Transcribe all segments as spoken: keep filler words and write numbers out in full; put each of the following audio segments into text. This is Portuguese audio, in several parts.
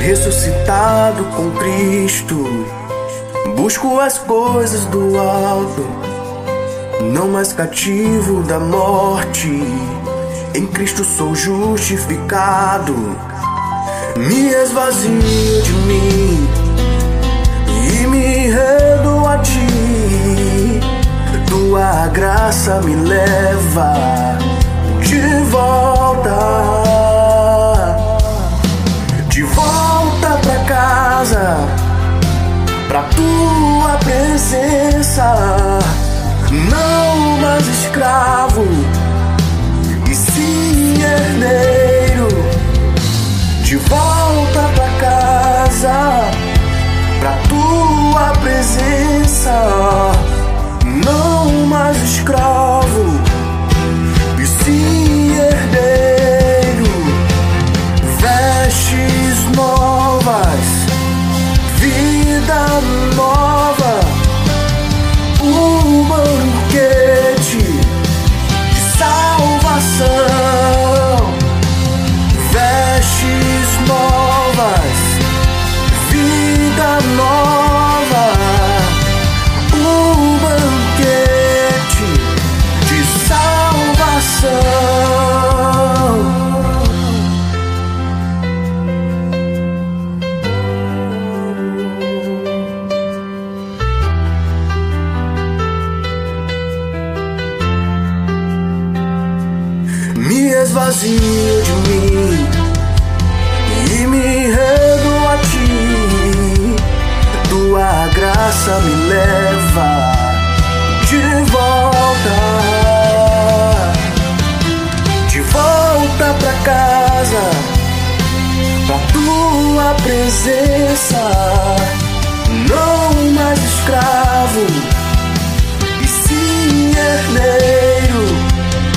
ressuscitado com Cristo, busco as coisas do alto, não mais cativo da morte. Em Cristo sou justificado, me esvazio de mim e me rendo a ti. Tua graça me leva de volta, de volta pra casa, pra tua presença. Não mais escravo, e sim herdeiro. De volta pra casa, pra tua presença. Não mais escravo, e sim herdeiro. Vestes novas, vida nova, um banquete de salvação. Vestes novas, vida nova, um banquete de salvação. Me esvazio de mim e me rendo a ti. Tua graça me leva de volta, de volta pra casa, pra tua presença. Não mais escravo, e sim herdeiro.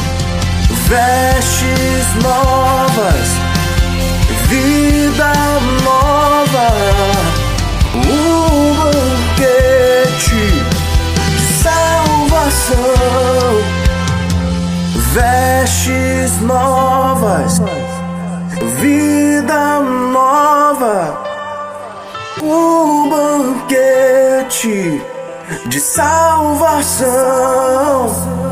Vestes novas, vida nova, um banquete de salvação. Vestes novas, vida nova, um banquete de salvação.